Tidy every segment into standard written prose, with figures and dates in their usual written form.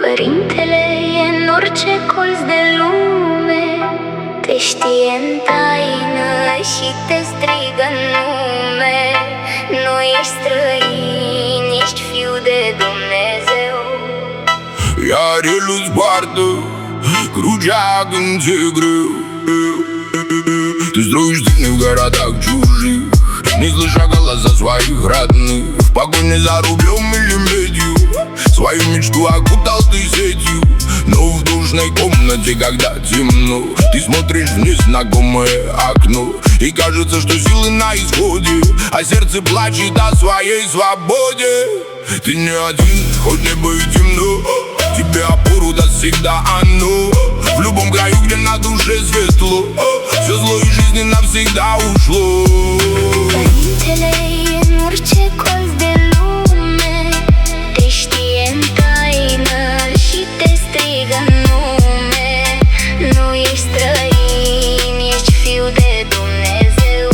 Părintele e în orice colț de lume, te știe în taină și te strigă în nume. Nu ești străin, ești fiu de Dumnezeu. Iar El îți poartă crucea când ți-e greu. Ты строишь дни в городах чужих, не слыша голоса своих родных. В погоне за рублем или медью свою мечту окутал ты сетью. Но в душной комнате, когда темно, ты смотришь в незнакомое окно, и кажется, что силы на исходе, а сердце плачет о своей свободе. Ты не один, хоть небо и темно, тебе опору даст всегда оно. В любом краю, где на душе светло, все зло из жизни навсегда ушло. Părintele e în orice colț de lume, te știe în taină și te strigă în nume. Nu ești străin, ești fiu de Dumnezeu.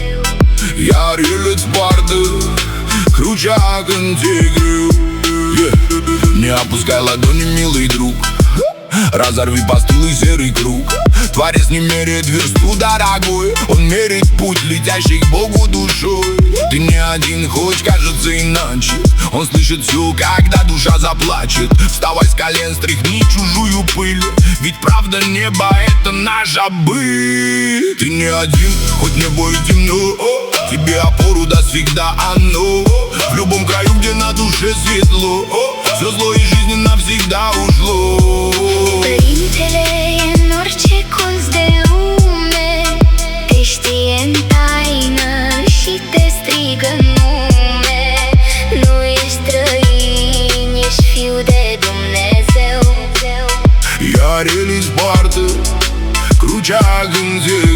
Iar El îți poartă crucea când ți-e greu. Не опускай ладони, милый друг, разорви постылый серый круг. Творец не меряет версту, дорогой, Он меряет путь летящий к Богу душой. Ты не один, хоть кажется иначе, Он слышит все, когда душа заплачет. Вставай с колен, стряхни чужую пыль, ведь правда неба — это наша быль. Ты не один, хоть небо и темно, тебе опору даст всегда оно. В любом краю, где на душе светло, все зло из жизни навсегда ушло. Părintele e în orice colț de lume, te știe în taină și te strigă în nume. Nu ești străin, ești fiu de Dumnezeu. Iar El îți poartă crucea când ți-e